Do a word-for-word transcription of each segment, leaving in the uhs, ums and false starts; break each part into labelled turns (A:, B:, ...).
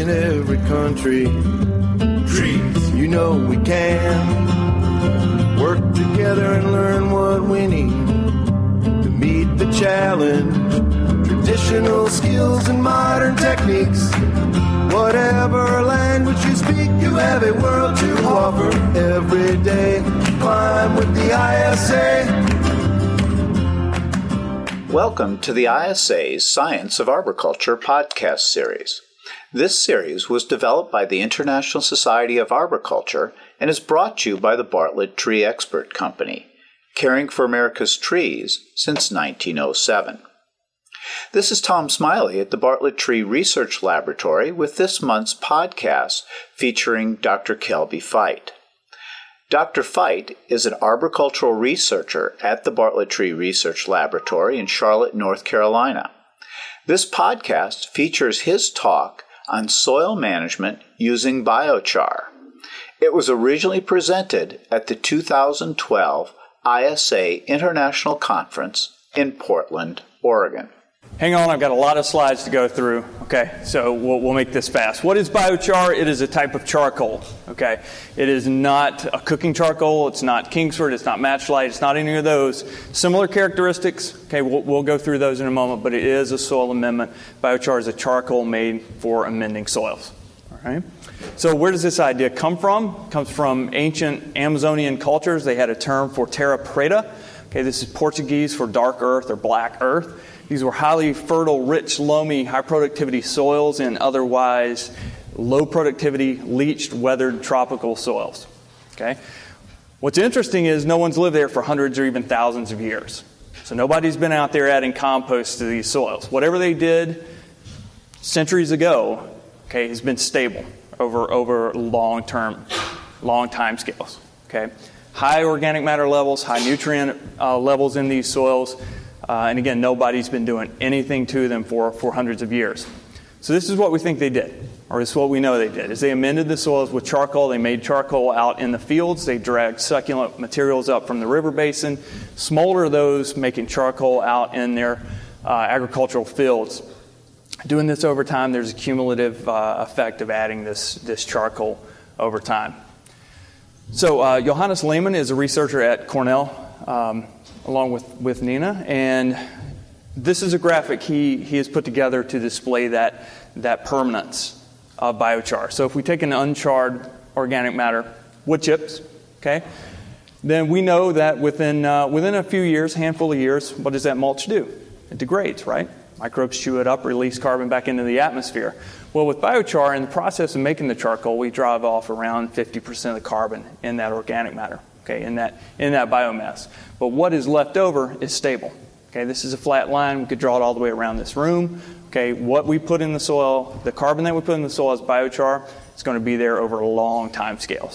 A: in every country. Trees, you know we can work together and learn what we need to meet the challenge. Traditional skills and modern techniques. Whatever language you speak, you have a world to offer. Every day, climb with the I S A.
B: Welcome to the I S A's Science of Arboriculture podcast series. This series was developed by the International Society of Arboriculture and is brought to you by the Bartlett Tree Expert Company, caring for America's trees since nineteen oh seven. This is Tom Smiley at the Bartlett Tree Research Laboratory with this month's podcast featuring Doctor Kelby Fite. Doctor Fite is an arboricultural researcher at the Bartlett Tree Research Laboratory in Charlotte, North Carolina. This podcast features his talk on soil management using biochar. It was originally presented at the two thousand twelve I S A International Conference in Portland, Oregon.
C: Hang on, I've got a lot of slides to go through. Okay, so we'll, we'll make this fast. What is biochar? It is a type of charcoal. Okay, it is not a cooking charcoal. It's not Kingsford. It's not Matchlight. It's not any of those. Similar characteristics. Okay, we'll, we'll go through those in a moment, but it is a soil amendment. Biochar is a charcoal made for amending soils. All right. So where does this idea come from? It comes from ancient Amazonian cultures. They had a term for terra preta. Okay, this is Portuguese for dark earth or black earth. These were highly fertile, rich, loamy, high-productivity soils in otherwise low-productivity, leached, weathered tropical soils. Okay? What's interesting is no one's lived there for hundreds or even thousands of years. So nobody's been out there adding compost to these soils. Whatever they did centuries ago, okay, has been stable over, over long-term, long time scales. Okay? High organic matter levels, high nutrient uh, levels in these soils. Uh, and again, nobody's been doing anything to them for, for hundreds of years. So this is what we think they did, or this is what we know they did, is they amended the soils with charcoal. They made charcoal out in the fields. They dragged succulent materials up from the river basin, smolder those, making charcoal out in their uh, agricultural fields. Doing this over time, there's a cumulative uh, effect of adding this, this charcoal over time. So uh, Johannes Lehmann is a researcher at Cornell, um, along with, with Nina, and this is a graphic he, he has put together to display that, that permanence of biochar. So if we take an uncharred organic matter, wood chips, okay, then we know that within, uh, within a few years, handful of years, what does that mulch do? It degrades, right? Microbes chew it up, release carbon back into the atmosphere. Well, with biochar, in the process of making the charcoal, we drive off around fifty percent of the carbon in that organic matter. Okay, in that in that biomass. But what is left over is stable. Okay, this is a flat line. We could draw it all the way around this room. Okay, what we put in the soil, the carbon that we put in the soil as biochar, is going to be there over long time scales.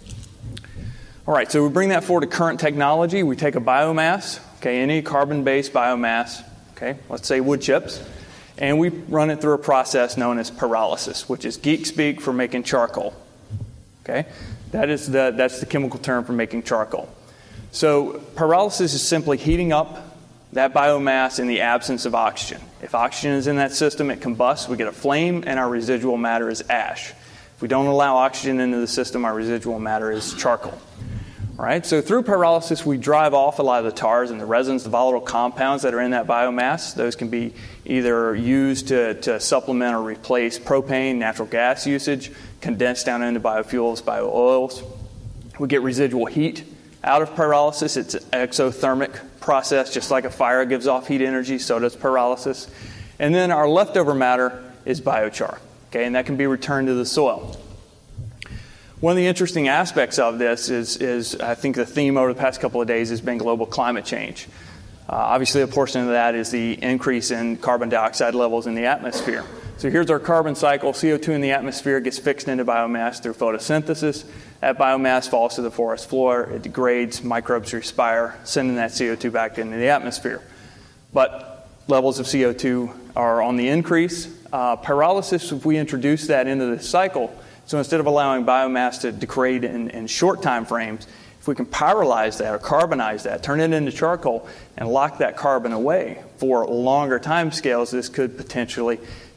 C: All right, so we bring that forward to current technology. We take a biomass, okay, any carbon-based biomass, okay, let's say wood chips, and we run it through a process known as pyrolysis, which is geek speak for making charcoal. Okay. That is the, that's the chemical term for making charcoal. So pyrolysis is simply heating up that biomass in the absence of oxygen. If oxygen is in that system, it combusts, we get a flame, and our residual matter is ash. If we don't allow oxygen into the system, our residual matter is charcoal. All right, so through pyrolysis, we drive off a lot of the tars and the resins, the volatile compounds that are in that biomass. Those can be either used to, to supplement or replace propane, natural gas usage, condensed down into biofuels, bio-oils. We get residual heat out of pyrolysis. It's an exothermic process. Just like a fire gives off heat energy, so does pyrolysis. And then our leftover matter is biochar, okay, and that can be returned to the soil. One of the interesting aspects of this is, is I think the theme over the past couple of days has been global climate change. Uh, obviously, a portion of that is the increase in carbon dioxide levels in the atmosphere. So here's our carbon cycle. C O two in the atmosphere gets fixed into biomass through photosynthesis. That biomass falls to the forest floor. It degrades. Microbes respire, sending that C O two back into the atmosphere. But levels of C O two are on the increase. Uh, pyrolysis, if we introduce that into the cycle, so instead of allowing biomass to degrade in, in short time frames, if we can pyrolyze that or carbonize that, turn it into charcoal, and lock that carbon away for longer time scales, this could potentially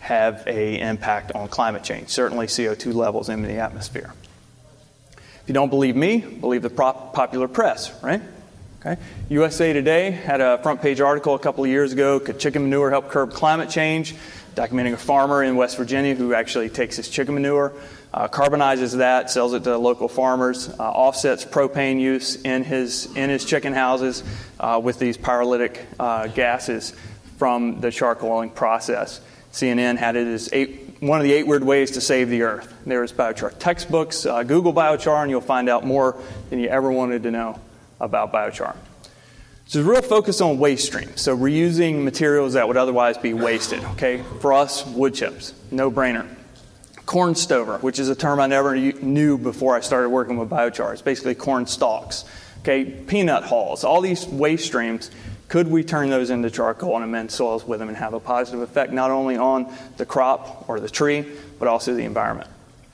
C: have an impact on climate change, certainly C O two levels in the atmosphere. If you don't believe me, believe the prop- popular press, right? Okay. U S A Today had a front page article a couple of years ago, Could Chicken Manure Help Curb Climate Change? Documenting a farmer in West Virginia who actually takes his chicken manure, uh, carbonizes that, sells it to local farmers, uh, offsets propane use in his in his chicken houses uh, with these pyrolytic uh, gases from the charcoaling process. C N N had it as eight, one of the eight weird ways to save the earth. There's biochar textbooks. Uh, Google biochar and you'll find out more than you ever wanted to know about biochar. So there's a real focus on waste streams, so reusing materials that would otherwise be wasted. Okay, for us, wood chips, no brainer. Corn stover, which is a term I never knew before I started working with biochar. It's basically corn stalks. Okay, peanut hulls, all these waste streams. Could we turn those into charcoal and amend soils with them and have a positive effect not only on the crop or the tree, but also the environment?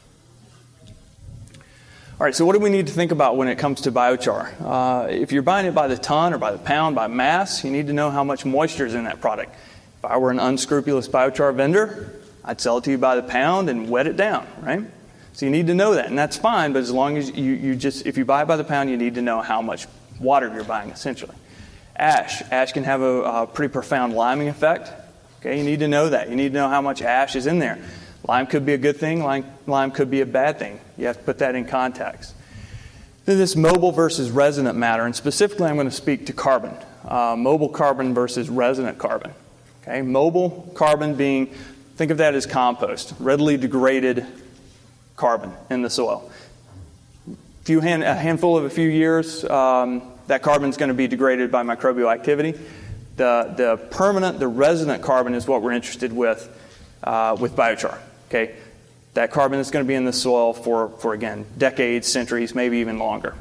C: All right, so what do we need to think about when it comes to biochar? Uh, if you're buying it by the ton or by the pound, by mass, you need to know how much moisture is in that product. If I were an unscrupulous biochar vendor, I'd sell it to you by the pound and wet it down, right? So you need to know that, and that's fine, but as long as you, you just, if you buy it by the pound, you need to know how much water you're buying, essentially. Ash. Ash can have a, a pretty profound liming effect. Okay, you need to know that. You need to know how much ash is in there. Lime could be a good thing. Lime, lime could be a bad thing. You have to put that in context. Then this mobile versus resonant matter, and specifically I'm going to speak to carbon. Uh, mobile carbon versus resonant carbon. Okay, mobile carbon being, think of that as compost, readily degraded carbon in the soil. Few hand, a handful of a few years, um, that carbon is going to be degraded by microbial activity. The, the permanent, the resonant carbon is what we're interested with uh, with biochar. Okay, that carbon is going to be in the soil for, for, again, decades, centuries, maybe even longer.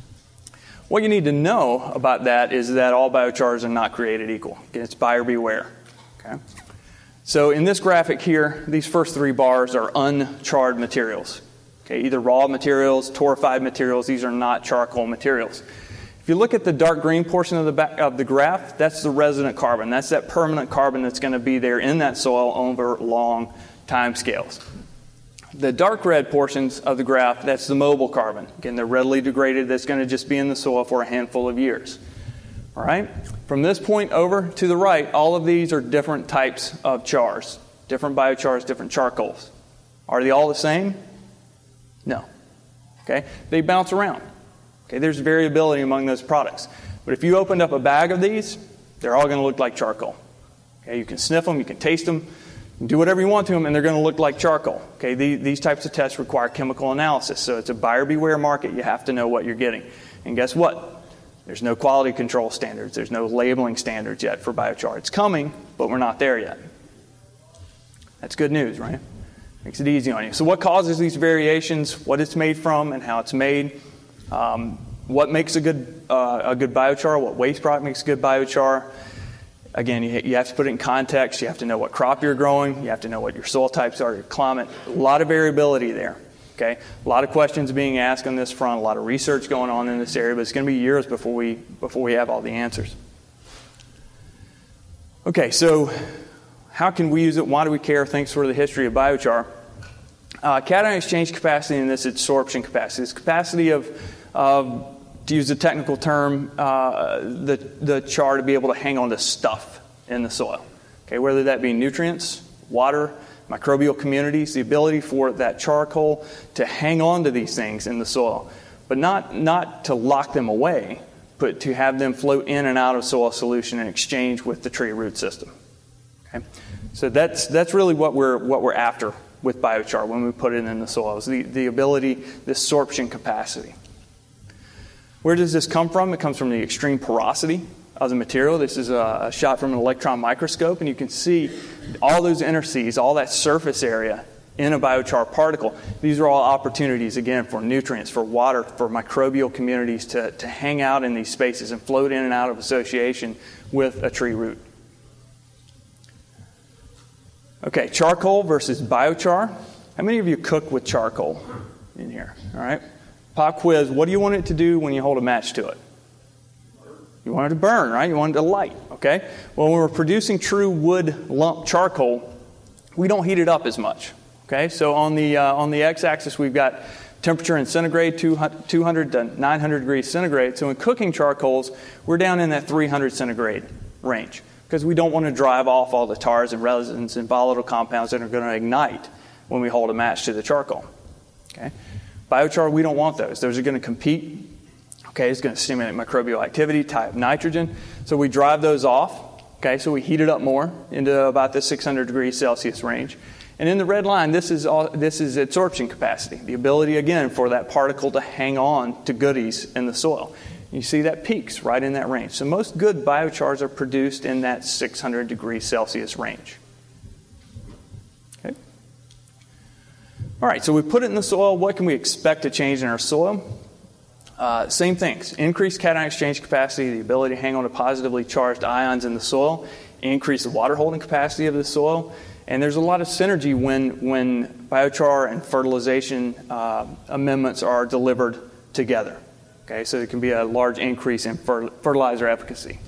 C: What you need to know about that is that all biochars are not created equal. Again, it's buyer beware. Okay, so in this graphic here, these first three bars are uncharred materials. Okay, either raw materials, torrefied materials. These are not charcoal materials. If you look at the dark green portion of the back of the graph, that's the resonant carbon. That's that permanent carbon that's going to be there in that soil over long time scales. The dark red portions of the graph, that's the mobile carbon. Again, they're readily degraded. That's going to just be in the soil for a handful of years. All right? From this point over to the right, all of these are different types of chars. Different biochars, different charcoals. Are they all the same? No. Okay? They bounce around. Okay, there's variability among those products. But if you opened up a bag of these, they're all going to look like charcoal. Okay, you can sniff them, you can taste them, you can do whatever you want to them, and they're going to look like charcoal. Okay, the, these types of tests require chemical analysis, so it's a buyer beware market. You have to know what you're getting. And guess what? There's no quality control standards. There's no labeling standards yet for biochar. It's coming, but we're not there yet. That's good news, right? Makes it easy on you. So what causes these variations, what it's made from, and how it's made? Um, what makes a good uh, a good biochar? What waste product makes a good biochar? Again, you, you have to put it in context. You have to know what crop you're growing. You have to know what your soil types are, your climate. A lot of variability there. Okay, a lot of questions being asked on this front. A lot of research going on in this area, but it's going to be years before we before we have all the answers. Okay, so how can we use it? Why do we care? Thanks for the history of biochar. Uh, cation exchange capacity and this adsorption capacity. This capacity of Uh, to use a technical term, uh, the, the char to be able to hang on to stuff in the soil. Okay, whether that be nutrients, water, microbial communities, the ability for that charcoal to hang on to these things in the soil, but not, not to lock them away, but to have them float in and out of soil solution in exchange with the tree root system. Okay, so that's that's really what we're what we're after with biochar when we put it in the soil, is the, the ability, the sorption capacity. Where does this come from? It comes from the extreme porosity of the material. This is a, a shot from an electron microscope, and you can see all those interstices, all that surface area in a biochar particle. These are all opportunities, again, for nutrients, for water, for microbial communities to, to hang out in these spaces and float in and out of association with a tree root. Okay, charcoal versus biochar. How many of you cook with charcoal in here? All right. Pop quiz, what do you want it to do when you hold a match to it? You want it to burn, right? You want it to light, okay? Well, when we're producing true wood lump charcoal, we don't heat it up as much. Okay, so on the uh, on the x-axis we've got temperature in centigrade, two hundred to nine hundred degrees centigrade. So in cooking charcoals, we're down in that three hundred centigrade range because we don't want to drive off all the tars and resins and volatile compounds that are going to ignite when we hold a match to the charcoal. Okay, biochar, we don't want those. Those are going to compete. Okay, it's going to stimulate microbial activity, tie up nitrogen. So we drive those off. Okay, so we heat it up more into about the six hundred degrees Celsius range. And in the red line, this is all, this is absorption capacity, the ability, again, for that particle to hang on to goodies in the soil. You see that peaks right in that range. So most good biochars are produced in that six hundred degrees Celsius range. Okay. All right, so we put it in the soil. What can we expect to change in our soil? Uh, same things. Increased cation exchange capacity, the ability to hang on to positively charged ions in the soil, increase the water holding capacity of the soil. And there's a lot of synergy when, when biochar and fertilization uh, amendments are delivered together. Okay, so there can be a large increase in fer- fertilizer efficacy.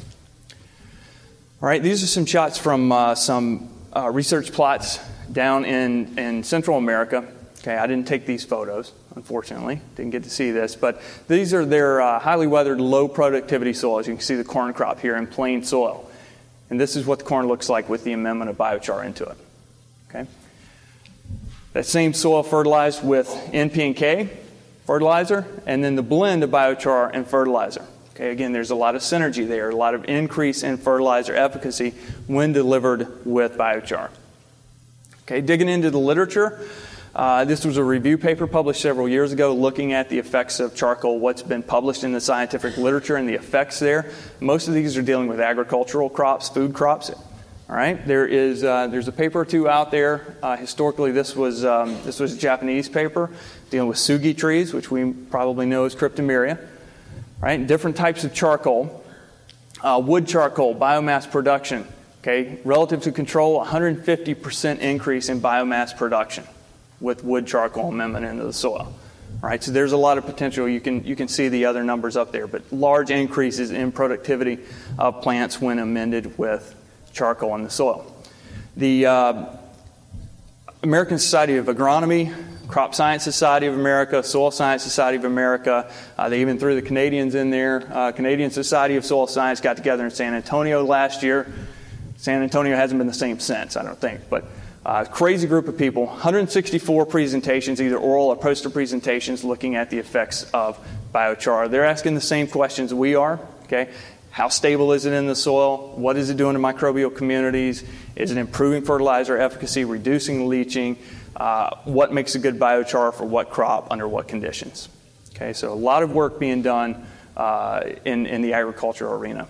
C: All right, these are some shots from uh, some uh, research plots down in, in Central America. Okay, I didn't take these photos, unfortunately. Didn't get to see this. But these are their uh, highly weathered, low productivity soils. You can see the corn crop here in plain soil. And this is what the corn looks like with the amendment of biochar into it. Okay. That same soil fertilized with N P and K fertilizer, and then the blend of biochar and fertilizer. Okay, again, there's a lot of synergy there, a lot of increase in fertilizer efficacy when delivered with biochar. Okay, digging into the literature, uh, this was a review paper published several years ago looking at the effects of charcoal, what's been published in the scientific literature and the effects there. Most of these are dealing with agricultural crops, food crops. All right, there is uh, there's a paper or two out there. Uh, historically, this was um, this was a Japanese paper dealing with sugi trees, which we probably know as Cryptomeria. Right, different types of charcoal, uh, wood charcoal, biomass production. Okay, relative to control, one hundred fifty percent increase in biomass production with wood charcoal amendment into the soil. All right, so there's a lot of potential. You can you can see the other numbers up there, but large increases in productivity of plants when amended with charcoal in the soil. The uh, American Society of Agronomy, Crop Science Society of America, Soil Science Society of America, uh, they even threw the Canadians in there. Uh, Canadian Society of Soil Science got together in San Antonio last year. San Antonio hasn't been the same since, I don't think, but uh, crazy group of people, one hundred sixty-four presentations, either oral or poster presentations, looking at the effects of biochar. They're asking the same questions we are, okay? How stable is it in the soil? What is it doing to microbial communities? Is it improving fertilizer efficacy, reducing leaching? Uh, what makes a good biochar for what crop under what conditions? Okay, so a lot of work being done uh, in, in the agricultural arena.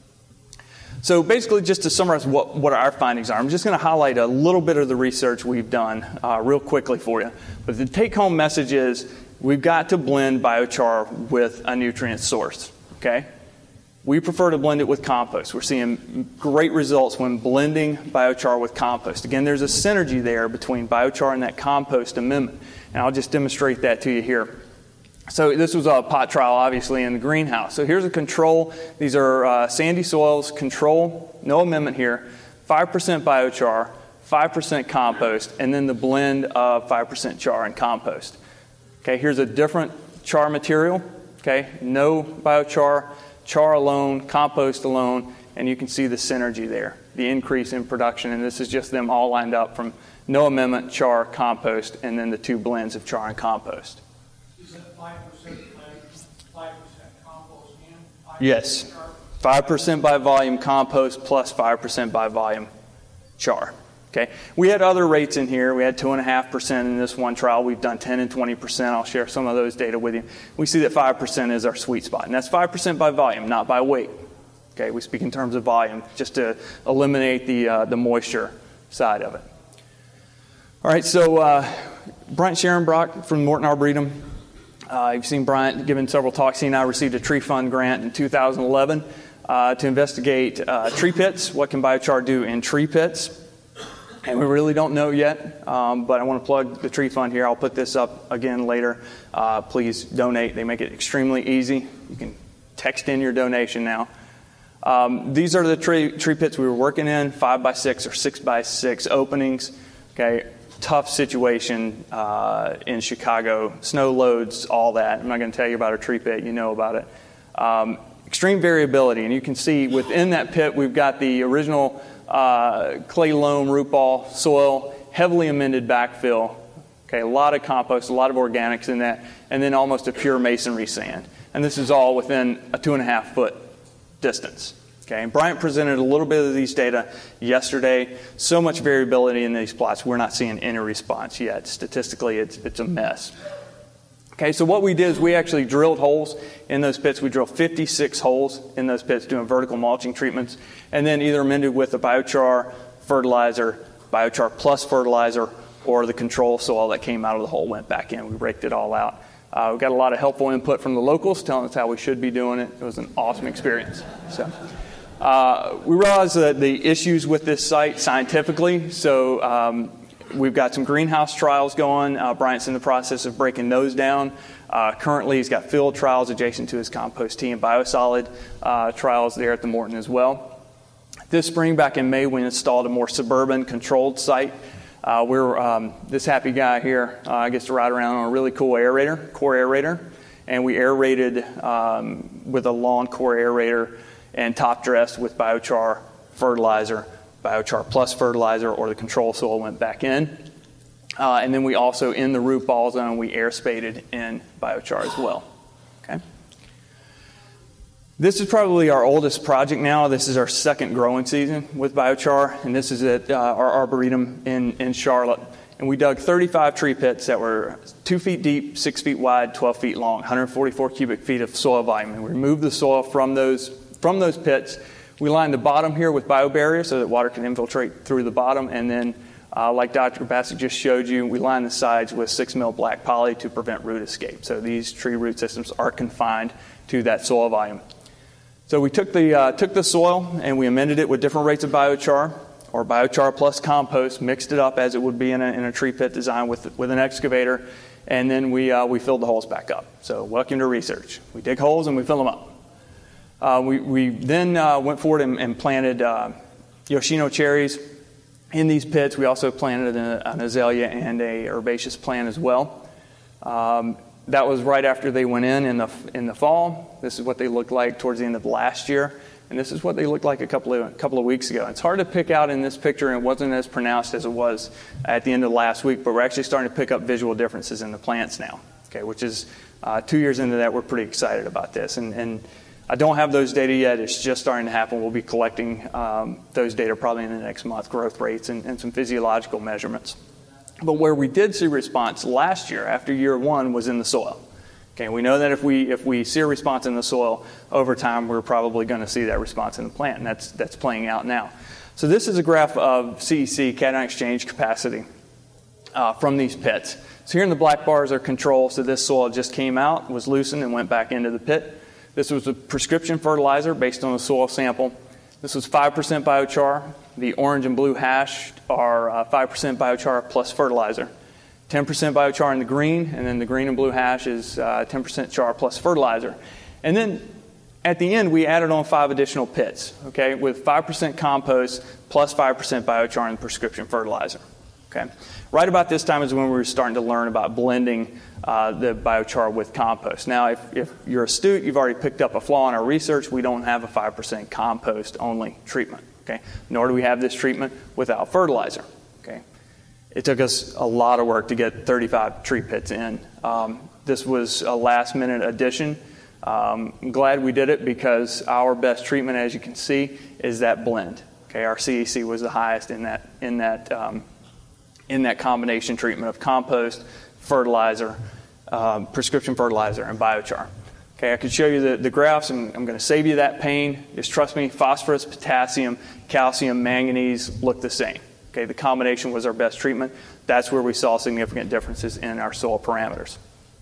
C: So basically, just to summarize what, what our findings are, I'm just going to highlight a little bit of the research we've done uh, real quickly for you. But the take-home message is we've got to blend biochar with a nutrient source, okay? We prefer to blend it with compost. We're seeing great results when blending biochar with compost. Again, there's a synergy there between biochar and that compost amendment. And I'll just demonstrate that to you here. So this was a pot trial, obviously, in the greenhouse. So here's a control. These are uh, sandy soils, control, no amendment here, five percent biochar, five percent compost, and then the blend of five percent char and compost. Okay, here's a different char material. Okay, no biochar, char alone, compost alone, and you can see the synergy there, the increase in production. And this is just them all lined up from no amendment, char, compost, and then the two blends of char and compost.
D: Is that five percent five percent compost and five percent
C: yes,
D: char?
C: five percent by volume compost plus five percent by volume char. Okay, we had other rates in here. We had two point five percent in this one trial. We've done ten and twenty percent. I'll share some of those data with you. We see that five percent is our sweet spot, and that's five percent by volume, not by weight. Okay, we speak in terms of volume, just to eliminate the uh, the moisture side of it. All right, so uh, Bryant Scherenbrock from Morton Arboretum. Uh, you've seen Bryant giving several talks. He and I received a tree fund grant in two thousand eleven uh, to investigate uh, tree pits. What can biochar do in tree pits? And we really don't know yet, um, but I want to plug the tree fund here. I'll put this up again later. Uh, please donate. They make it extremely easy. You can text in your donation now. Um, these are the tree, tree pits we were working in, five by six or six by six openings. Okay, tough situation uh, in Chicago, snow loads, all that. I'm not going to tell you about our tree pit, you know about it. Um, extreme variability, and you can see within that pit we've got the original uh, clay loam root ball soil, heavily amended backfill, okay, a lot of compost, a lot of organics in that, and then almost a pure masonry sand. And this is all within a two and a half foot distance. Okay, and Bryant presented a little bit of these data yesterday. So much variability in these plots, we're not seeing any response yet. Statistically, it's, it's a mess. Okay, so what we did is we actually drilled holes in those pits. We drilled fifty-six holes in those pits doing vertical mulching treatments, and then either amended with the biochar fertilizer, biochar plus fertilizer, or the control soil that came out of the hole went back in. We raked it all out. Uh, we got a lot of helpful input from the locals telling us how we should be doing it. It was an awesome experience. So uh, we realized that the issues with this site scientifically, so um, we've got some greenhouse trials going. Uh, Bryant's in the process of breaking those down. Uh, currently, he's got field trials adjacent to his compost tea and biosolid uh, trials there at the Morton as well. This spring, back in May, we installed a more suburban controlled site. Uh, we're um, this happy guy here uh, gets to ride around on a really cool aerator, core aerator, and we aerated um, with a lawn core aerator and top dressed with biochar fertilizer, biochar plus fertilizer, or the control soil went back in. Uh, and then we also, in the root ball zone, we air spaded in biochar as well. Okay. This is probably our oldest project now. This is our second growing season with biochar, and this is at uh, our Arboretum in, in Charlotte. And we dug thirty-five tree pits that were two feet deep, six feet wide, twelve feet long, one hundred forty-four cubic feet of soil volume. And we removed the soil from those, from those pits. We lined the bottom here with biobarrier so that water can infiltrate through the bottom. And then, uh, like Doctor Bassett just showed you, we lined the sides with six mil black poly to prevent root escape. So these tree root systems are confined to that soil volume. So we took the uh, took the soil and we amended it with different rates of biochar, or biochar plus compost, mixed it up as it would be in a, in a tree pit design with with an excavator, and then we uh, we filled the holes back up. So welcome to research. We dig holes and we fill them up. Uh, we we then uh, went forward and, and planted uh, Yoshino cherries in these pits. We also planted an, an azalea and a herbaceous plant as well. Um, That was right after they went in in the in the fall. This is what they looked like towards the end of last year, and this is what they looked like a couple of a couple of weeks ago. It's hard to pick out in this picture, and it wasn't as pronounced as it was at the end of last week. But we're actually starting to pick up visual differences in the plants now. Okay, which is uh, two years into that, we're pretty excited about this. And and I don't have those data yet. It's just starting to happen. We'll be collecting um, those data probably in the next month, growth rates and, and some physiological measurements. But where we did see response last year, after year one, was in the soil. Okay, we know that if we if we see a response in the soil over time, we're probably going to see that response in the plant, and that's that's playing out now. So this is a graph of C E C, cation exchange capacity, uh, from these pits. So here in the black bars are control. So this soil just came out, was loosened, and went back into the pit. This was a prescription fertilizer based on the soil sample. This was five percent biochar. The orange and blue hash are uh, five percent biochar plus fertilizer. ten percent biochar in the green, and then the green and blue hash is uh, ten percent char plus fertilizer. And then at the end, we added on five additional pits, okay, with five percent compost plus five percent biochar and prescription fertilizer. Okay. Right about this time is when we were starting to learn about blending uh, the biochar with compost. Now, if, if you're astute, you've already picked up a flaw in our research. We don't have a five percent compost-only treatment. Okay, nor do we have this treatment without fertilizer. Okay, it took us a lot of work to get thirty-five tree pits in. Um, this was a last-minute addition. Um, I'm glad we did it because our best treatment, as you can see, is that blend. Okay, our C E C was the highest in that in that um, in that combination treatment of compost, fertilizer, um, prescription fertilizer, and biochar. Okay, I could show you the, the graphs, and I'm going to save you that pain. Just trust me, phosphorus, potassium, calcium, manganese look the same. Okay, the combination was our best treatment. That's where we saw significant differences in our soil parameters.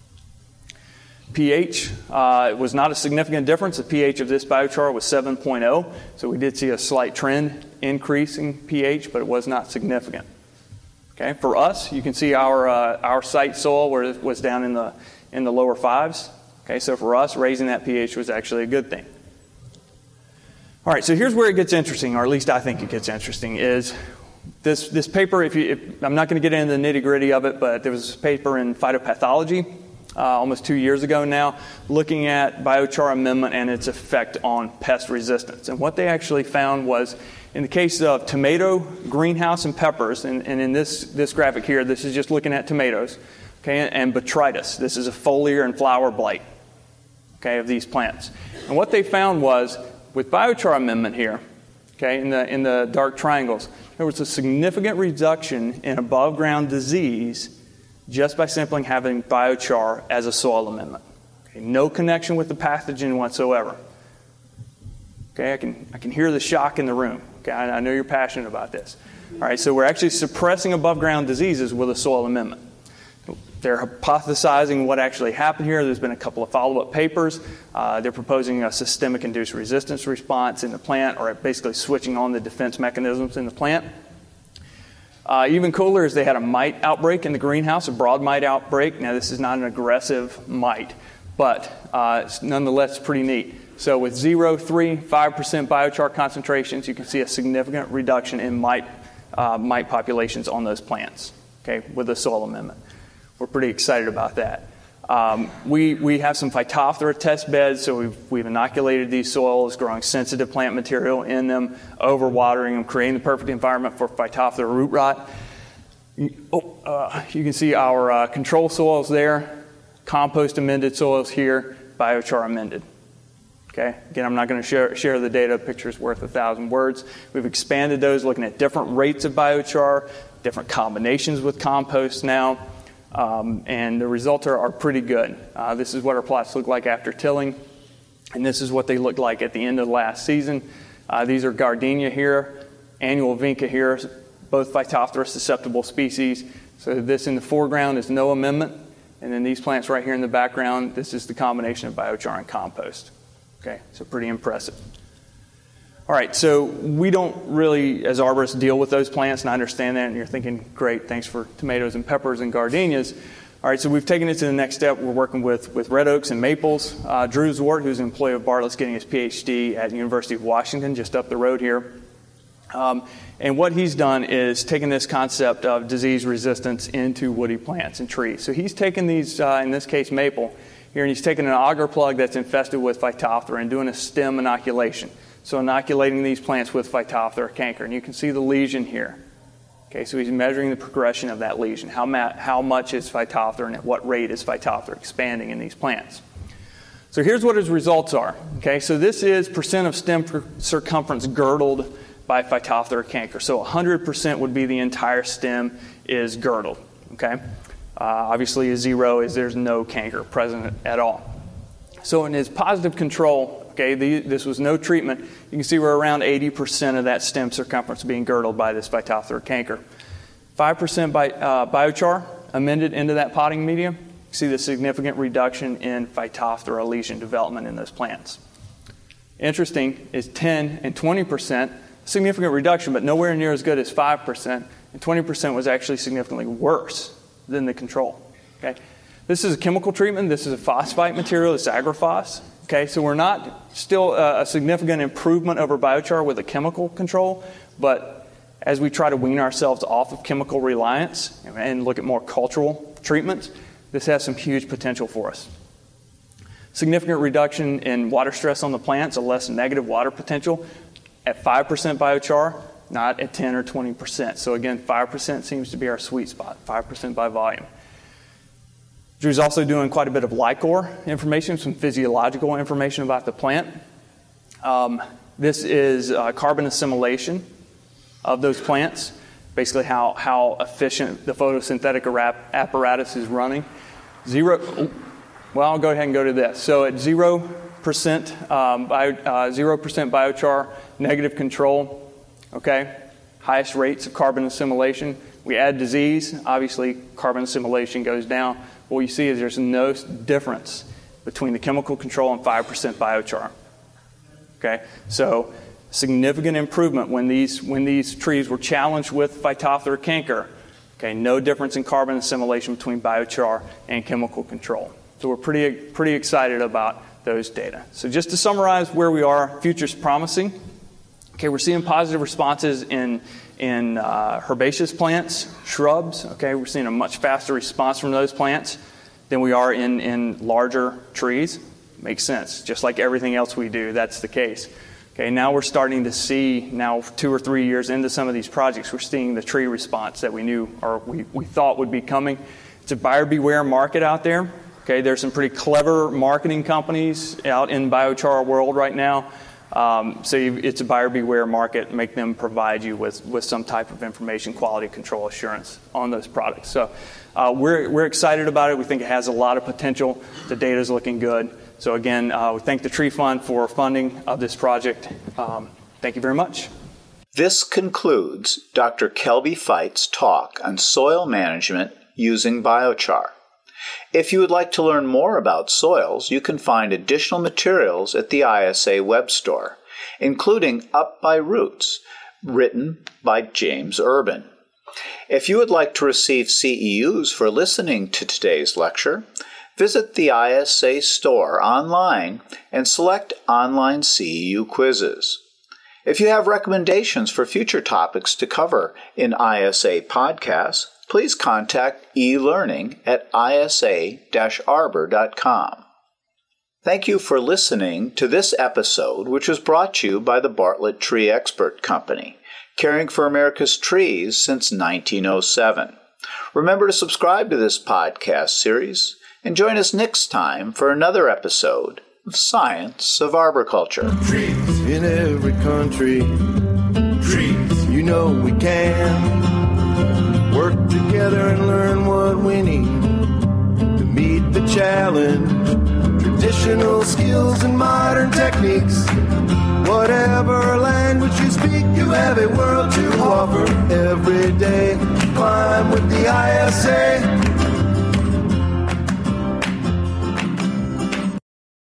C: pH uh, was not a significant difference. The pH of this biochar was seven point oh, so we did see a slight trend increase in pH, but it was not significant. Okay, for us, you can see our uh, our site soil where it was down in the in the lower fives. Okay, so for us, raising that pH was actually a good thing. All right, so here's where it gets interesting, or at least I think it gets interesting, is This this paper, if, you, if I'm not going to get into the nitty gritty of it, but there was a paper in Phytopathology uh, almost two years ago now, looking at biochar amendment and its effect on pest resistance. And what they actually found was, in the case of tomato, greenhouse, and peppers, and, and in this this graphic here, this is just looking at tomatoes, okay, and botrytis. This is a foliar and flower blight, okay, of these plants. And what they found was, with biochar amendment here, okay, in the in the dark triangles, there was a significant reduction in above ground disease just by simply having biochar as a soil amendment. Okay, no connection with the pathogen whatsoever. Okay, I can I can hear the shock in the room. Okay, I, I know you're passionate about this. All right, so we're actually suppressing above ground diseases with a soil amendment. They're hypothesizing what actually happened here. There's been a couple of follow-up papers. Uh, they're proposing a systemic-induced resistance response in the plant, or basically switching on the defense mechanisms in the plant. Uh, even cooler is they had a mite outbreak in the greenhouse, a broad mite outbreak. Now, this is not an aggressive mite, but uh, it's nonetheless pretty neat. So with zero, three, five percent biochar concentrations, you can see a significant reduction in mite, uh, mite populations on those plants, okay, with a soil amendment. We're pretty excited about that. Um, we, we have some Phytophthora test beds, so we've, we've inoculated these soils, growing sensitive plant material in them, overwatering them, creating the perfect environment for Phytophthora root rot. Oh, uh, you can see our uh, control soils there, compost amended soils here, biochar amended. Okay. Again, I'm not going to share, share the data. A picture's worth a thousand words. We've expanded those, looking at different rates of biochar, different combinations with compost now. Um, and the results are, are pretty good. Uh, this is what our plots look like after tilling, and this is what they looked like at the end of last season. Uh, these are gardenia here, annual vinca here, both Phytophthora susceptible species. So this in the foreground is no amendment, and then these plants right here in the background, this is the combination of biochar and compost. Okay, so pretty impressive. All right, so we don't really, as arborists, deal with those plants, and I understand that, and you're thinking, great, thanks for tomatoes and peppers and gardenias. All right, so we've taken it to the next step. We're working with, with red oaks and maples. Uh, Drew Zwart, who's an employee of Bartlett's, getting his P H D at the University of Washington, just up the road here. Um, and what he's done is taken this concept of disease resistance into woody plants and trees. So he's taken these, uh, in this case, maple, here, and he's taken an auger plug that's infested with Phytophthora and doing a stem inoculation. So inoculating these plants with Phytophthora canker. And you can see the lesion here. Okay, so he's measuring the progression of that lesion. How, ma- how much is Phytophthora and at what rate is Phytophthora expanding in these plants? So here's what his results are. Okay, so this is percent of stem circumference girdled by Phytophthora canker. So one hundred percent would be the entire stem is girdled. Okay, uh, obviously a zero is there's no canker present at all. So in his positive control, okay, the, this was no treatment. You can see we're around eighty percent of that stem circumference being girdled by this Phytophthora canker. five percent by, uh, biochar amended into that potting medium. You see the significant reduction in Phytophthora lesion development in those plants. Interesting is ten and twenty percent, significant reduction, but nowhere near as good as five percent. And twenty percent was actually significantly worse than the control. Okay. This is a chemical treatment. This is a phosphite material. It's Agrophos. Okay, so we're not still uh, a significant improvement over biochar with a chemical control, but as we try to wean ourselves off of chemical reliance and look at more cultural treatments, this has some huge potential for us. Significant reduction in water stress on the plants, a less negative water potential at five percent biochar, not at ten or twenty percent. So again, five percent seems to be our sweet spot, five percent by volume. Drew's also doing quite a bit of Lycor information, some physiological information about the plant. Um, this is uh, carbon assimilation of those plants, basically how, how efficient the photosynthetic apparatus is running. Zero, well, I'll go ahead and go to this. So at zero percent, um, bio, uh, zero percent biochar, negative control, okay, highest rates of carbon assimilation. We add disease, obviously carbon assimilation goes down. What you see is there's no difference between the chemical control and five percent biochar. Okay, so significant improvement when these when these trees were challenged with Phytophthora canker. Okay, no difference in carbon assimilation between biochar and chemical control. So we're pretty pretty excited about those data. So just to summarize where we are, future's promising. Okay, we're seeing positive responses in in uh, herbaceous plants, shrubs. Okay, we're seeing a much faster response from those plants than we are in, in larger trees. Makes sense. Just like everything else we do, that's the case. Okay, now we're starting to see, now two or three years into some of these projects, we're seeing the tree response that we knew or we, we thought would be coming. It's a buyer beware market out there. Okay, there's some pretty clever marketing companies out in biochar world right now. Um, so you, it's a buyer beware market. Make them provide you with, with some type of information, quality control assurance on those products. So uh, we're we're excited about it. We think it has a lot of potential. The data is looking good. So again, uh, we thank the Tree Fund for funding of this project. Um, thank you very much.
B: This concludes Doctor Kelby Feit's talk on soil management using biochar. If you would like to learn more about soils, you can find additional materials at the I S A web store, including Up by Roots, written by James Urban. If you would like to receive C E Us for listening to today's lecture, visit the I S A store online and select Online C E U Quizzes. If you have recommendations for future topics to cover in I S A podcasts, please contact eLearning at I S A dash arbor dot com. Thank you for listening to this episode, which was brought to you by the Bartlett Tree Expert Company, caring for America's trees since nineteen oh seven. Remember to subscribe to this podcast series and join us next time for another episode of Science of Arboriculture.
A: Trees in every country. Trees, you know we can work together and learn what we need to meet the challenge. Traditional skills and modern techniques. Whatever language you speak, you have a world to offer. Every day, climb with the I S A.